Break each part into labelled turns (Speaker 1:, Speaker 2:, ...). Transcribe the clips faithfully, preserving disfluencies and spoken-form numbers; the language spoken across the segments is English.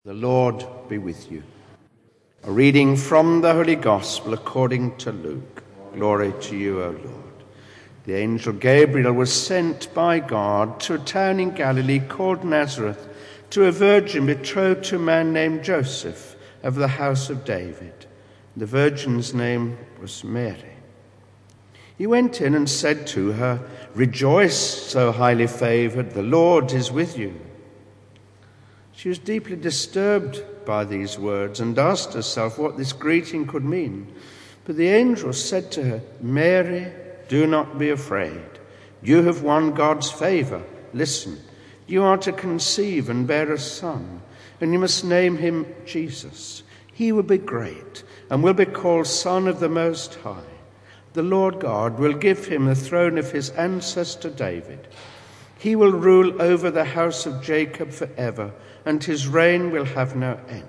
Speaker 1: The Lord be with you. A reading from the Holy Gospel according to Luke. Glory to you, O Lord. The angel Gabriel was sent by God to a town in Galilee called Nazareth, to a virgin betrothed to a man named Joseph of the house of David. The virgin's name was Mary. He went in and said to her, "Rejoice, so highly favored, the Lord is with you." She was deeply disturbed by these words and asked herself what this greeting could mean. But the angel said to her, "Mary, do not be afraid. You have won God's favor. Listen, you are to conceive and bear a son, and you must name him Jesus. He will be great and will be called Son of the Most High. The Lord God will give him the throne of his ancestor David. He will rule over the house of Jacob forever, and his reign will have no end."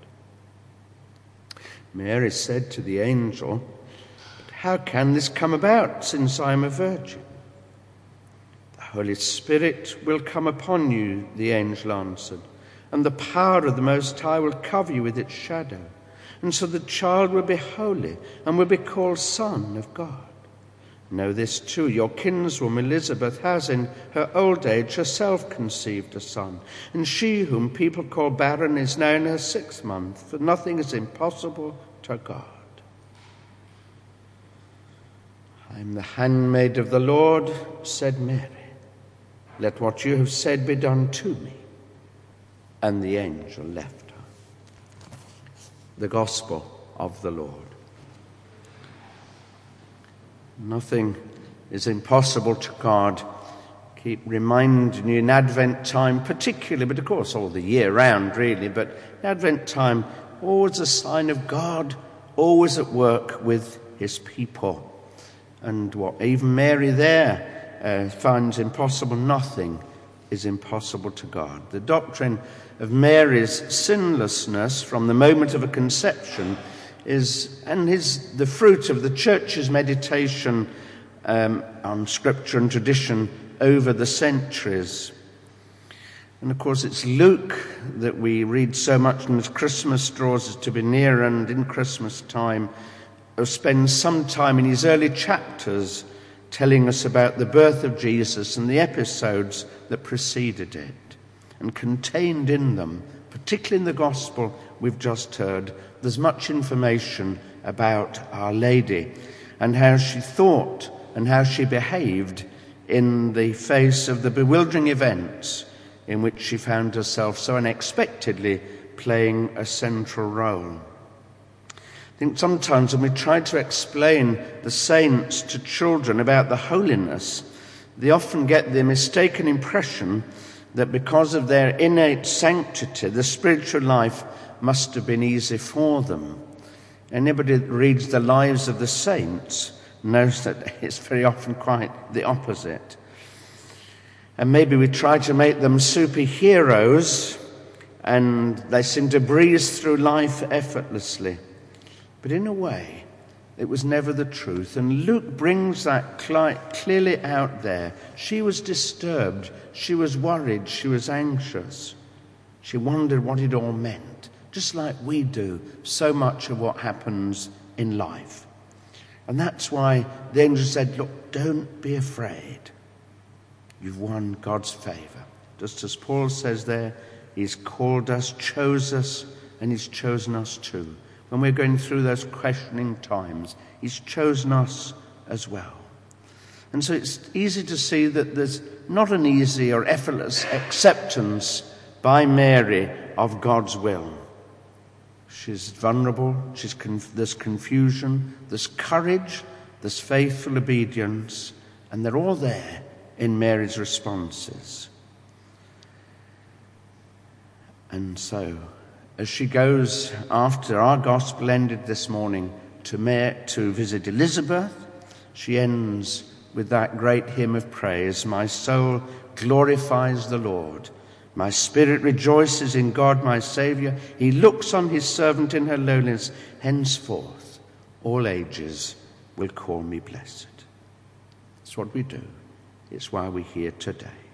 Speaker 1: Mary said to the angel, "But how can this come about, since I am a virgin?" "The Holy Spirit will come upon you," the angel answered, "and the power of the Most High will cover you with its shadow. And so the child will be holy and will be called Son of God. Know this too, your kinswoman Elizabeth has in her old age herself conceived a son, and she whom people call barren is now in her sixth month, for nothing is impossible to God." "I am the handmaid of the Lord," said Mary. "Let what you have said be done to me." And the angel left her. The Gospel of the Lord. Nothing is impossible to God. Keep reminding you in Advent time particularly, but of course all the year round really, but Advent time, always a sign of God, always at work with his people. And what even Mary there uh, finds impossible, nothing is impossible to God. The doctrine of Mary's sinlessness from the moment of her conception is and is the fruit of the Church's meditation um, on Scripture and tradition over the centuries. And of course it's Luke that we read so much, and as Christmas draws us to be near and in Christmas time, spends some time in his early chapters telling us about the birth of Jesus and the episodes that preceded it. And contained in them, particularly in the Gospel we've just heard, there's much information about Our Lady and how she thought and how she behaved in the face of the bewildering events in which she found herself so unexpectedly playing a central role. I think sometimes when we try to explain the saints to children about the holiness, they often get the mistaken impression that because of their innate sanctity, the spiritual life must have been easy for them. Anybody that reads the lives of the saints knows that it's very often quite the opposite. And maybe we try to make them superheroes and they seem to breeze through life effortlessly. But in a way, it was never the truth. And Luke brings that clearly out there. She was disturbed, she was worried, she was anxious. She wondered what it all meant, just like we do so much of what happens in life. And that's why the angel said, "Look, don't be afraid. You've won God's favor." Just as Paul says there, he's called us, chose us, and he's chosen us too. When we're going through those questioning times, he's chosen us as well. And so it's easy to see that there's not an easy or effortless acceptance by Mary of God's will. She's vulnerable, she's conf- there's confusion, there's courage, there's faithful obedience, and they're all there in Mary's responses. And so, as she goes after our gospel ended this morning to, Mary, to visit Elizabeth, she ends with that great hymn of praise, "My soul glorifies the Lord. My spirit rejoices in God my Saviour. He looks on his servant in her lowliness. Henceforth all ages will call me blessed." It's what we do. It's why we're here today.